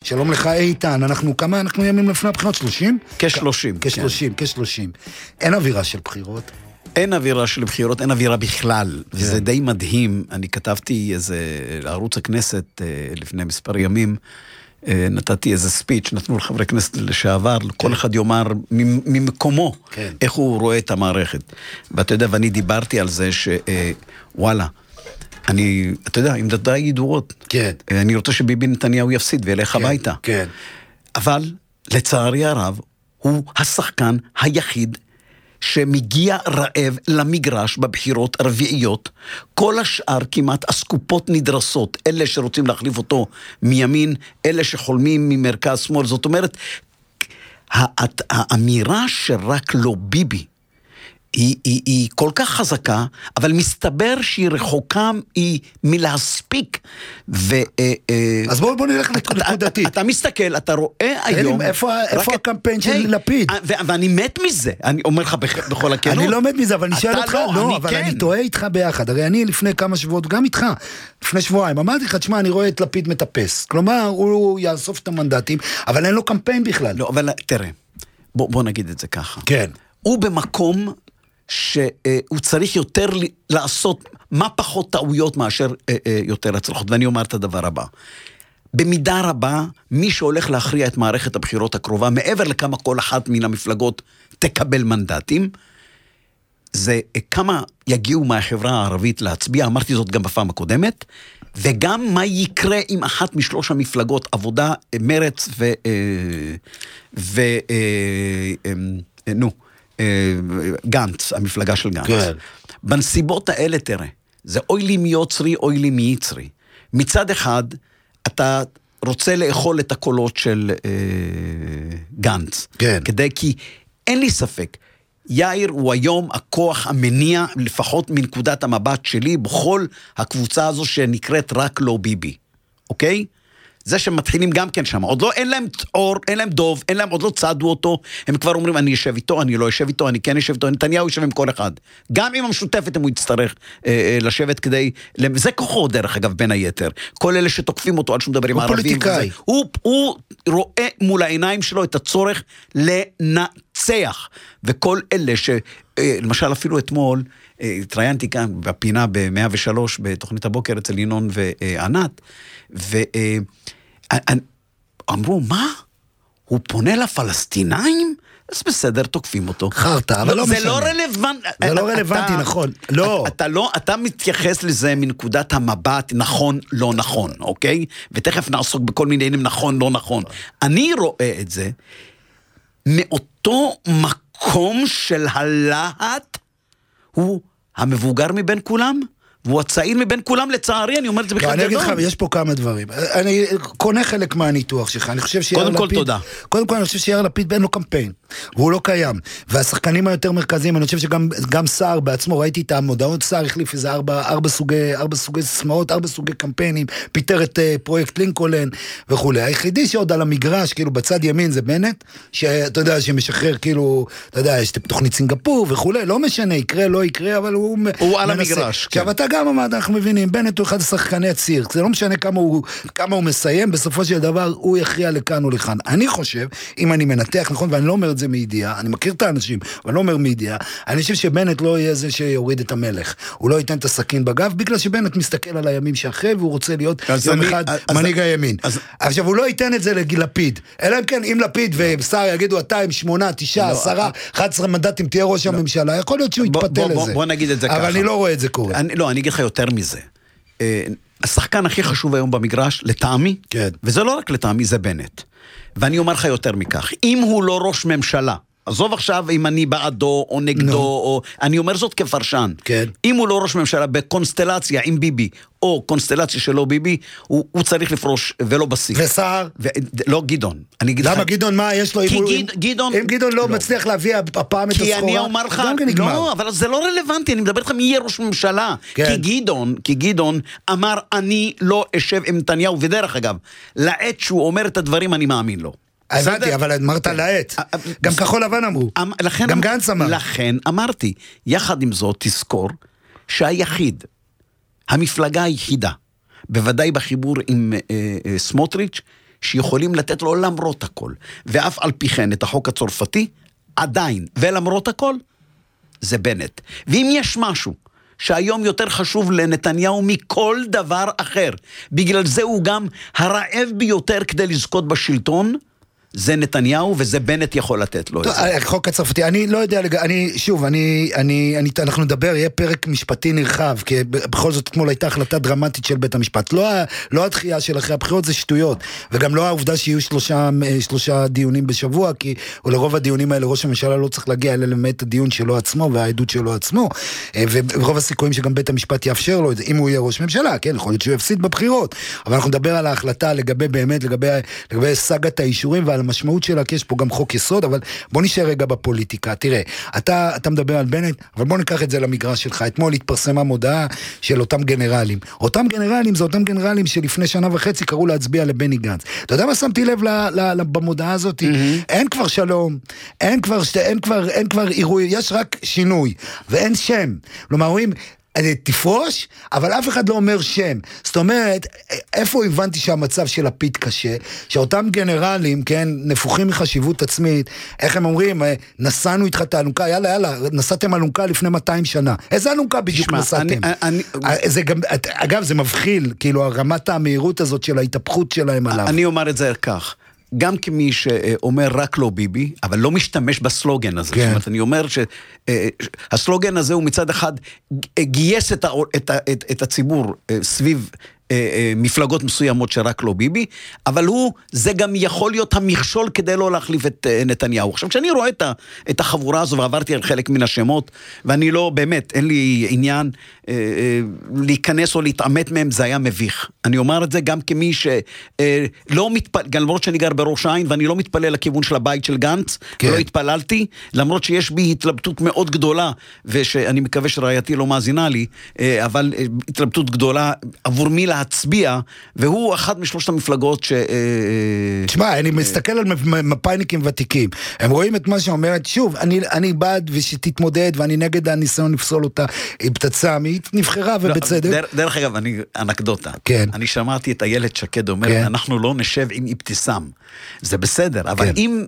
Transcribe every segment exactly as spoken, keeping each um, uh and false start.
שלום לך איתן, אנחנו כמה, אנחנו ימים לפני הבחירות, שלושים? כשלושים. כשלושים, כשלושים. אין אווירה של בחירות? אין אווירה של בחירות, אין אווירה בכלל, וזה די מדהים. אני כתבתי איזה, לערוץ הכנסת לפני מספר ימים, נתתי איזה ספיץ', נתנו לחברי כנסת לשעבר, כל אחד יאמר ממקומו, איך הוא רואה את המערכת. ואתה יודע, ואני דיברתי על זה שוואלה, אני, אתה יודע, עם דעתי ידועות. כן. אני רוצה שביבי נתניהו יפסיד וילך הביתה. כן. אבל לצערי הרב, הוא השחקן היחיד שמגיע רעב למגרש בבחירות הרביעיות. כל השאר כמעט אסקופות נדרסות, אלה שרוצים להחליף אותו מימין, אלה שחולמים ממרכז שמאל. זאת אומרת, האמירה שרק לא ביבי, היא, היא, היא כל כך חזקה, אבל מסתבר שהיא רחוקה היא מלהספיק. ו, אז בואו בוא נלך נקודתית. אתה, אתה מסתכל, אתה רואה היום... איפה, איפה הקמפיין של לפיד? ואני מת מזה, אני אומר לך בכל הכנות. אני לא מת מזה, אבל אני שואל אותך, לא, אבל אני טועה איתך ביחד. הרי אני לפני כמה שבועות, גם איתך, לפני שבועיים, אמרתי לך, תשמע, אני רואה את לפיד מטפס. כלומר, הוא יאסוף את המנדטים, אבל אין לו קמפיין בכלל. לא, אבל תראה, בוא נגיד את זה ככה. כן. הוא במקום שהוא צריך יותר לעשות מה פחות טעויות מאשר יותר הצלחות. ואני אומר את הדבר הבא. במידה רבה, מי שהולך להכריע את מערכת הבחירות הקרובה, מעבר לכמה כל אחת מן המפלגות תקבל מנדטים, זה כמה יגיעו מהחברה הערבית להצביע, אמרתי זאת גם בפעם הקודמת, וגם מה יקרה עם אחת משלוש המפלגות, עבודה, מרץ ו... ו... נו... גנץ, המפלגה של גנץ. כן. בנסיבות האלה, תראה, זה אוי לי מיוצרי, אוי לי מייצרי. מצד אחד, אתה רוצה לאכול את הקולות של אה, גנץ. כן. כדי, כי אין לי ספק, יאיר הוא היום הכוח המניע, לפחות מנקודת המבט שלי, בכל הקבוצה הזו שנקראת רק לא ביבי. אוקיי? זה שמתחילים גם כן שם, עוד לא, אין להם אור, אין להם דוב, אין להם, עוד לא צעדו אותו, הם כבר אומרים, אני יושב איתו, אני לא יושב איתו, אני כן יושב איתו, נתניהו יושב עם כל אחד. גם עם המשותפת אם הוא יצטרך אה, אה, לשבת כדי, זה כוחו דרך אגב בין היתר, כל אלה שתוקפים אותו על שום דבר עם הערבים. הוא פוליטיקאי. הוא, הוא רואה מול העיניים שלו את הצורך לנצח, וכל אלה ש, אה, למשל אפילו אתמול, אה, התראיינתי כאן בפינה ב-מאה ושלוש, בתוכנית הבוקר אצל ינון וענת, ו... אה, אמרו, מה? הוא פונה לפלסטינאים? אז בסדר, תוקפים אותו. חרטה, אבל לא משנה. זה לא רלוונטי. זה לא רלוונטי, נכון. לא. אתה לא, אתה מתייחס לזה מנקודת המבט, נכון, לא נכון, אוקיי? ותכף נעסוק בכל מיני עניינים, נכון, לא נכון. אני רואה את זה מאותו מקום של הלהט, הוא המבוגר מבין כולם, והוא הצעיר מבין כולם, לצערי, אני אומר את זה בכלל גדול. אני אגיד לך, יש פה כמה דברים. אני קונה חלק מהניתוח שלך, אני חושב שיאיר לפיד... קודם כל תודה. קודם כל אני חושב שיאיר לפיד אין לו קמפיין, והוא לא קיים. והשחקנים היותר מרכזיים, אני חושב שגם שר בעצמו, ראיתי את המודעות, שר החליף איזה ארבע, ארבע סוגי, ארבע סוגי ססמאות, ארבע סוגי קמפיינים, פיתר את פרויקט לינקולן וכו'. היחידי שעוד על המגרש, כאילו בצד ימין זה בנט, שאתה יודע, שמשחרר כאילו, אתה יודע, יש תוכנית סינגפור וכו', לא משנה, יקרה, לא יקרה, אבל הוא... הוא על המגרש. עכשיו, אתה גם אמרת, אנחנו מבינים, בנט הוא אחד השחקני הציר, זה לא משנה כמה הוא, כמה הוא מסיים, בסופו של דבר הוא יכריע לכאן או לכאן. אני חושב, אם אני מנתח, נכון, ואני לא אומר את זה מידיעה, אני מכיר את האנשים, ואני לא אומר מידיעה, אני חושב שבנט לא יהיה זה שיוריד את המלך, הוא לא ייתן את הסכין בגב, בגלל שבנט מסתכל על הימים שאחרי, והוא רוצה להיות יום אחד מנהיג הימין. עכשיו, הוא לא ייתן את זה ללפיד, אלא אם כן, אם לפיד ושר יגידו, אתה עם שמונה, תשעה, עשרה, אחת עשרה מנדטים, תהיה ראש הממשלה, יכול להיות שהוא יתפתה לזה. בוא נגיד את זה ככה. אבל אני לא רואה את זה קורה. לא, אני אגיד לך יותר מזה. השחקן הכי חשוב היום במגרש, לטעמי, כן. וזה לא רק לטעמי, זה בנט. ואני אומר לך יותר מכך, אם הוא לא ראש ממשלה, עזוב עכשיו אם אני בעדו או נגדו, no. או, אני אומר זאת כפרשן. כן. אם הוא לא ראש ממשלה בקונסטלציה עם ביבי, או קונסטלציה שלא ביבי, הוא, הוא צריך לפרוש ולא בסיס. ושר? ו, לא גדעון. אני למה לך, גדעון, מה יש לו? כי אם, גיד, אם, גדעון... אם גדעון לא, לא מצליח להביא הפעם את הסחורה, כי אני אומר לך, לא, אבל זה לא רלוונטי, אני מדבר איתך מי יהיה ראש ממשלה. כן. כי גדעון, כי גדעון אמר, אני לא אשב עם נתניהו, ודרך אגב, לעת שהוא אומר את הדברים, אני מאמין לו. הבנתי, אבל אמרת לעת. גם כחול לבן אמרו. גם גנץ אמר. לכן אמרתי, יחד עם זאת, תזכור שהיחיד, המפלגה היחידה, בוודאי בחיבור עם סמוטריץ', שיכולים לתת לו למרות הכל, ואף על פי כן את החוק הצרפתי, עדיין, ולמרות הכל, זה בנט. ואם יש משהו שהיום יותר חשוב לנתניהו מכל דבר אחר, בגלל זה הוא גם הרעב ביותר כדי לזכות בשלטון, זה נתניהו, וזה בנט יכול לתת לו את זה. החוק הצרפתי, אני לא יודע, אני, שוב, אני, אני, אני, אנחנו נדבר, יהיה פרק משפטי נרחב, כי בכל זאת אתמול הייתה החלטה דרמטית של בית המשפט. לא, לא הדחייה של אחרי הבחירות, זה שטויות. וגם לא העובדה שיהיו שלושה, שלושה דיונים בשבוע, כי לרוב הדיונים האלה ראש הממשלה לא צריך להגיע אלה למעט הדיון שלו עצמו, והעדות שלו עצמו. ורוב הסיכויים שגם בית המשפט יאפשר לו את זה, אם הוא יהיה ראש ממשלה, כן, יכול להיות שהוא יפסיד בבחירות. אבל אנחנו נדבר על ההחלטה לגבי באמת, לגבי, לגבי סגת האישורים ועל המשמעות שלה, כי יש פה גם חוק יסוד, אבל בוא נשאר רגע בפוליטיקה. תראה, אתה, אתה מדבר על בנט, אבל בוא ניקח את זה למגרש שלך. אתמול התפרסמה מודעה של אותם גנרלים. אותם גנרלים זה אותם גנרלים שלפני שנה וחצי קראו להצביע לבני גנץ. אתה יודע מה שמתי לב ל, ל, ל, במודעה הזאת? Mm-hmm. אין כבר שלום, אין כבר, אין כבר, אין כבר עירוי, יש רק שינוי, ואין שם. כלומר, רואים, תפרוש, אבל אף אחד לא אומר שם. זאת אומרת, איפה הבנתי שהמצב של לפיד קשה? שאותם גנרלים, כן, נפוחים מחשיבות עצמית, איך הם אומרים, נסענו איתך את האלונקה, יאללה, יאללה, נסעתם אלונקה לפני מאתיים שנה. איזה אלונקה בדיוק שמה, נסעתם? אני, אני... זה גם, אגב, זה מבחיל, כאילו, הרמת המהירות הזאת של ההתהפכות שלהם עליו. אני אומר את זה כך. גם כמי שאומר רק לא ביבי, אבל לא משתמש בסלוגן הזה. כן. זאת אומרת, אני אומר שהסלוגן הזה הוא מצד אחד גייס את, ה, את, ה, את, את הציבור סביב מפלגות מסוימות שרק לא ביבי, אבל הוא, זה גם יכול להיות המכשול כדי לא להחליף את נתניהו. עכשיו, כשאני רואה את, ה, את החבורה הזו, ועברתי על חלק מן השמות, ואני לא, באמת, אין לי עניין אה, אה, להיכנס או להתעמת מהם, זה היה מביך. אני אומר את זה גם כמי שלא אה, מתפלל, גם למרות שאני גר בראש העין, ואני לא מתפלל לכיוון של הבית של גנץ, כן. ולא התפללתי, למרות שיש בי התלבטות מאוד גדולה, ושאני מקווה שרעייתי לא מאזינה לי, אה, אבל אה, התלבטות גדולה עבור מי להצביע, והוא אחת משלושת המפלגות ש... תשמע, אני מסתכל על מפאיניקים ותיקים, הם רואים את מה שאומרת, שוב, אני, אני בעד ושתתמודד, ואני נגד הניסיון לפסול אותה, היא פצצה, היא נבחרה ובצדק. דרך, דרך אגב, אני, אנקדוטה, כן. אני שמעתי את הילד שקד אומר, כן. אנחנו לא נשב עם אבתיסאם, זה בסדר, אבל כן. אם...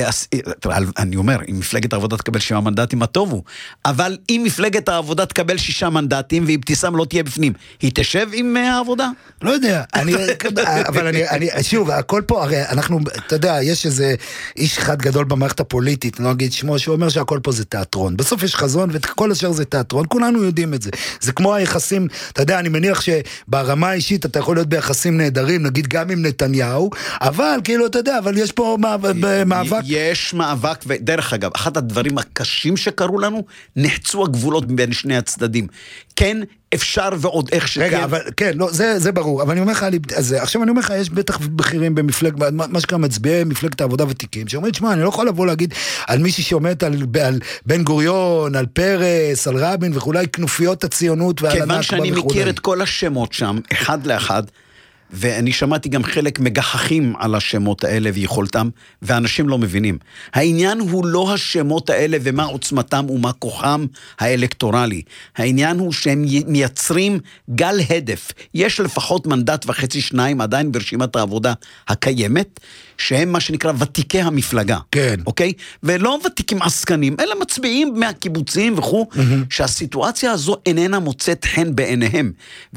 אני אומר, אם מפלגת העבודה תקבל שישה מנדטים, מה טוב הוא. אבל אם מפלגת העבודה תקבל שישה מנדטים, ואבתיסאם לא תהיה בפנים, היא תשב עם העבודה? לא יודע. אבל אני, שוב, הכל פה, הרי אנחנו, אתה יודע, יש איזה איש אחד גדול במערכת הפוליטית, לא אגיד שמו, שאומר שהכל פה זה תיאטרון. בסוף יש חזון, וכל אשר זה תיאטרון, כולנו יודעים את זה. זה כמו היחסים, אתה יודע, אני מניח שברמה האישית אתה יכול להיות ביחסים נהדרים, נגיד גם עם נתניהו, אבל כאילו, אתה יודע, אבל יש פה מאבק. יש מאבק, ודרך אגב, אחד הדברים הקשים שקרו לנו, נחצו הגבולות בין שני הצדדים. כן, אפשר ועוד איך שכן. רגע, אבל, כן, לא, זה, זה ברור, אבל אני אומר לך, אז, עכשיו אני אומר לך, יש בטח בכירים במפלג, מה שקרה מצביעי מפלגת העבודה ותיקים, שאומרים, שמה, אני לא יכול לבוא להגיד על מישהי שעומדת על, על בן גוריון, על פרס, על רבין וכולי, כנופיות הציונות ועל הנכבה וכולי. כיוון שאני מכיר את כל השמות שם, אחד לאחד, ואני שמעתי גם חלק מגחכים על השמות האלה ויכולתם, ואנשים לא מבינים. העניין הוא לא השמות האלה ומה עוצמתם ומה כוחם האלקטורלי. העניין הוא שהם מייצרים גל הדף. יש לפחות מנדט וחצי שניים עדיין ברשימת העבודה הקיימת, שהם מה שנקרא ותיקי המפלגה. כן. אוקיי? ולא ותיקים עסקנים, אלא מצביעים מהקיבוצים וכו', mm-hmm. שהסיטואציה הזו איננה מוצאת חן בעיניהם,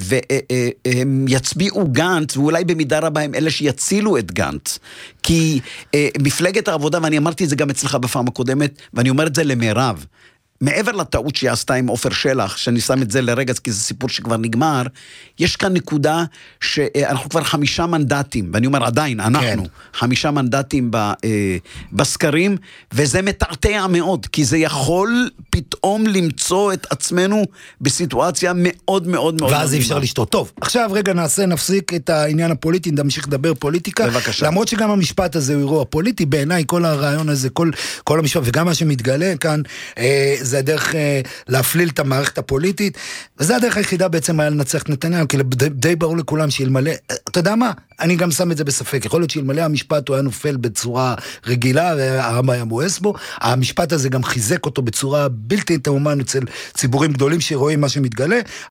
והם יצביעו גנץ, ואולי במידה רבה הם אלה שיצילו את גנץ, כי אה, מפלגת העבודה, ואני אמרתי את זה גם אצלך בפעם הקודמת, ואני אומר את זה למרב, מעבר לטעות שהיא עשתה עם עופר שלח, שאני שם את זה לרגע, כי זה סיפור שכבר נגמר, יש כאן נקודה שאנחנו כבר חמישה מנדטים, ואני אומר עדיין, אנחנו, כן. חמישה מנדטים ב, אה, בסקרים, וזה מתעתע מאוד, כי זה יכול פתאום למצוא את עצמנו בסיטואציה מאוד מאוד מאוד... ואז אי אפשר לשתות. טוב, עכשיו רגע נעשה, נפסיק את העניין הפוליטי, נמשיך לדבר פוליטיקה. בבקשה. למרות שגם המשפט הזה הוא אירוע פוליטי, בעיניי כל הרעיון הזה, כל, כל המשפט, וגם מה שמתגלה כאן, אה, זה הדרך אה, להפליל את המערכת הפוליטית, וזה הדרך היחידה בעצם היה לנצח את נתניהו, כי די, די ברור לכולם שאלמלא, אתה יודע מה? אני גם שם את זה בספק, יכול להיות שאלמלא המשפט הוא היה נופל בצורה רגילה, והרב היה מואס בו, המשפט הזה גם חיזק אותו בצורה בלתי תאומן אצל ציבורים גדולים שרואים מה שמתגלה,